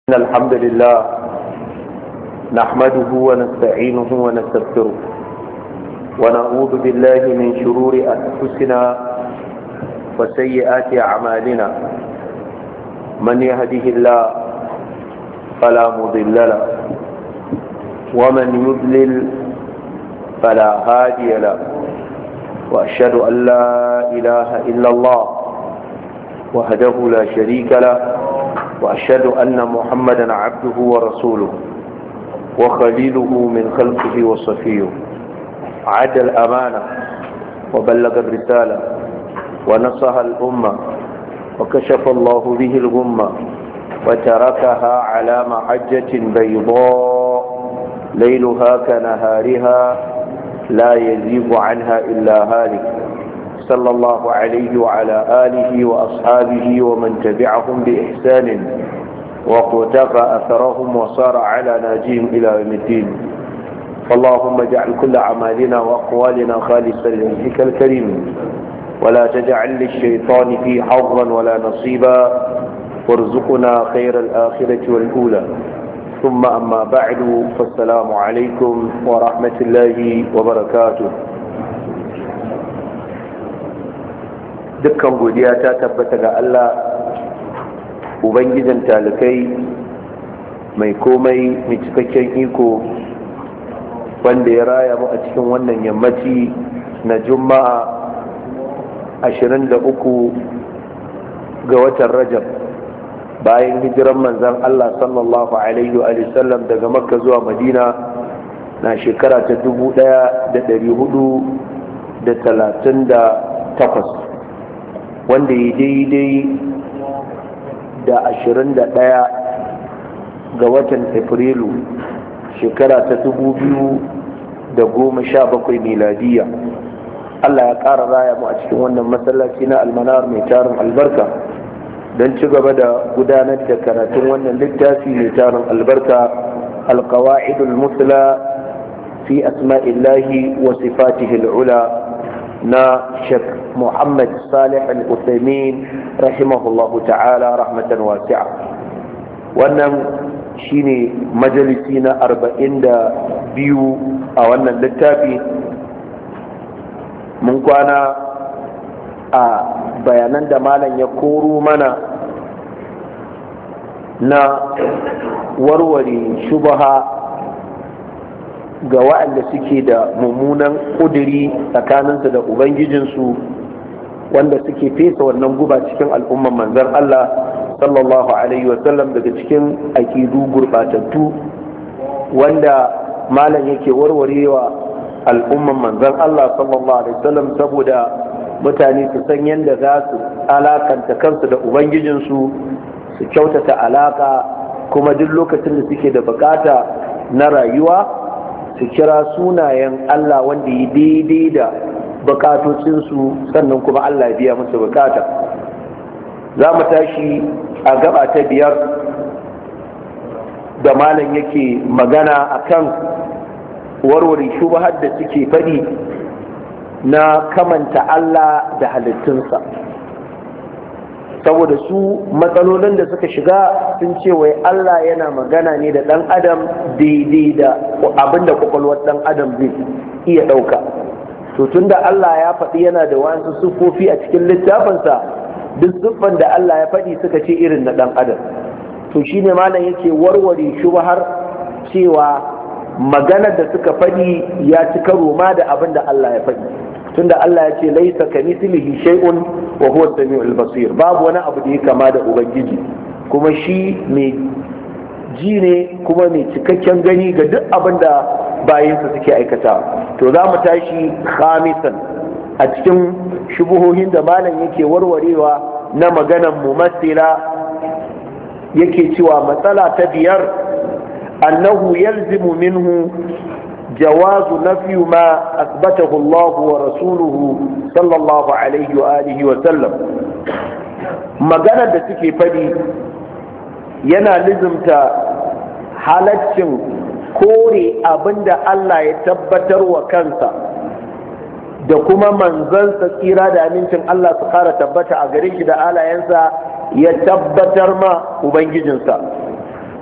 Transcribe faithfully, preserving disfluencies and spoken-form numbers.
إن الحمد لله نحمده ونستعينه ونستغفره ونعوذ بالله من شرور أنفسنا وسيئات أعمالنا. من يهده الله فلا مضل له ومن يضلل فلا هادي له، وأشهد أن لا إله إلا الله وحده لا شريك له، وأشهد أن محمدا عبده ورسوله وخليله من خلقه وصفيه. عد الأمانة وبلغ الرسالة ونصح الأمة وكشف الله به الغمة وتركها على محجة بيضاء ليلها كنهارها لا يزيغ عنها إلا هالك، صلى الله عليه وعلى آله وأصحابه ومن تبعهم بإحسان وقتفى أثرهم وصار على ناجهم إلى يوم الدين. فاللهم اجعل كل أعمالنا وأقوالنا خالصا لوجهك الكريم، ولا تجعل للشيطان فيه حظا ولا نصيبا، وارزقنا خير الآخرة والأولى. ثم أما بعد، فالسلام عليكم ورحمة الله وبركاته. dukkan godiya ta tabbata ga Allah ubangijin talikai mai komai mai cikakken iko, wanda ya raya mu a cikin wannan yammaci na juma'a ashirin da uku ga watan rajab bayan hijiran manzon Allah sallallahu alaihi wa sallam daga makka zuwa madina na shekara ta dubu ɗaya da ɗari hudu da talatin da takwas, wanda ya daidai da ashirin da ɗaya ga watan afrilu shekara ta dubu biyu da goma sha bakwai miladiya. Allah ya ƙara raya mu a cikin wannan masallaci na almanar mai tarin albarka don ci gaba da gudanar da karatun wannan littafi mai tarin albarka, alqawaidul musla fi asma'illahi wa sifatihi al'ula na Sheikh Muhammad Salih Al-Uthaymin rahimahullahu ta'ala rahmatan wasi'a. Wannan shine majalisi na arba'in da biyu a wannan littafi. Mun kwana a bayanan da malam ya koro mana na warware shubha ga waɗanda suke da mummunan ƙuduri tsakaninsu da ubangijinsu, wanda suke fesa wannan guba cikin al'umman manzon Allah sallallahu alaihi wasallam daga cikin aƙidu gurɓatattu, wanda malam yake warwarewa al'umman manzon Allah sallallahu alaihi wasallam saboda mutane su san yadda za su alakanta kansu da ubangijinsu, su kyautata alaka, kuma duk lokacin da suke da bukata na rayuwa su kira sunayen Allah wanda ya daidai da bukatocinsu, sannan kuma Allah ya biya musu bukata. Za mu tashi a gaba ta biyar da malam yake magana akan warware shubhar da suke faɗi na kamanta Allah da halittunsa, saboda su matsalolin da suka shiga sun ce wai Allah yana magana ne da ɗan adam daidai da abinda kwakwalwar ɗan adam zai iya ɗauka. to tunda Allah ya faɗi yana da wasu siffofi a cikin littafinsa, duk siffan da Allah ya faɗi suka ce irin na ɗan adam. to shine malam yake warware shubhar cewa maganar da suka faɗi ya ci karo ma da abin da Allah ya faɗi, tunda Allah ya ce laisa kamithlihi shay'un wa huwa as-sami'ul basir, babu wani abu da ya kama da ubangiji, kuma shi mai ji ne kuma mai cikakken gani ga duk abin da bayinsa suke aikata. to za mu tashi khamisan a cikin shubuhohin da malam yake warwarewa na maganar mumassila. Yake cewa matsala ta biyar, annahu yalzimu minhu جواز نفي ما أثبته الله ورسوله صلى الله عليه وآله وسلم. maganar da suke faɗi yana lizumta halaccin kore abinda Allah ya tabbatar wa kansa da kuma manzansa tsira da amincin Allah su kara tabbata a gare shi da alayensa ya tabbatar ma ubangijinsa.